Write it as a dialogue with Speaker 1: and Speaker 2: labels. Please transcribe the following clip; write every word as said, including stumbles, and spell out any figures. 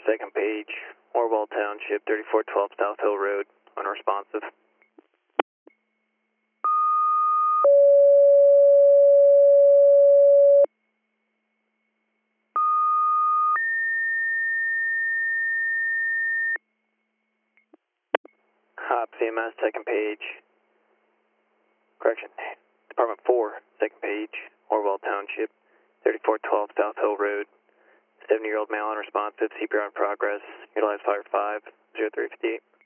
Speaker 1: second page, Orwell Township, thirty-four twelve South Hill Road, unresponsive. Hop, C M S, second page. Correction, Department four, second page, Orwell Township, thirty-four twelve South Hill Road. seventy-year-old male unresponsive, C P R in progress, utilize fire five, zero three fifty-eight.